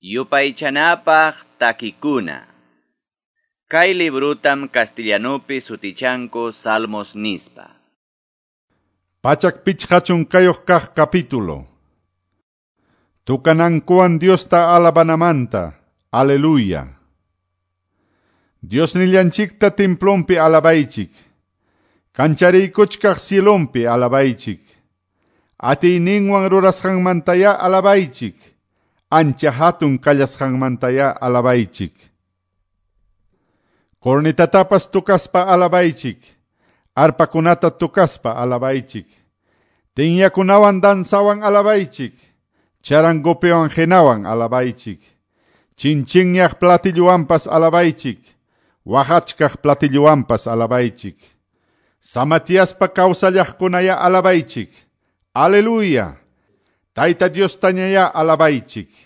Yupaychanapaq takikuna. Kay librutam castellanopi sutichanku Salmos nispa. Pachak pichqachun kayoq kaq capítulo. Tukanankuan Diosta alabanamanta. Aleluya. Dios nillanchikta templompi alabaychik. Kanchariykuchkaq cielompi alabaychik. Atiyninwan rurasqanmantaya alabaychik. Ancha hatun kallasqanmantaya alabaychik. Cornetatapas tukaspa alabaychik. Arpakunata tukaspa alabaychik. Tinyakunawan dansawan alabaychik. Charangopewan jenawan alabaychik. Chinchinñaq platilluwanpas alabaychik. Wahachkaq platilluwanpas alabaychik. Samatiaspa kawsallaqkunaya alabaychik. Aleluya. Tayta Dios tañaya alabaychik.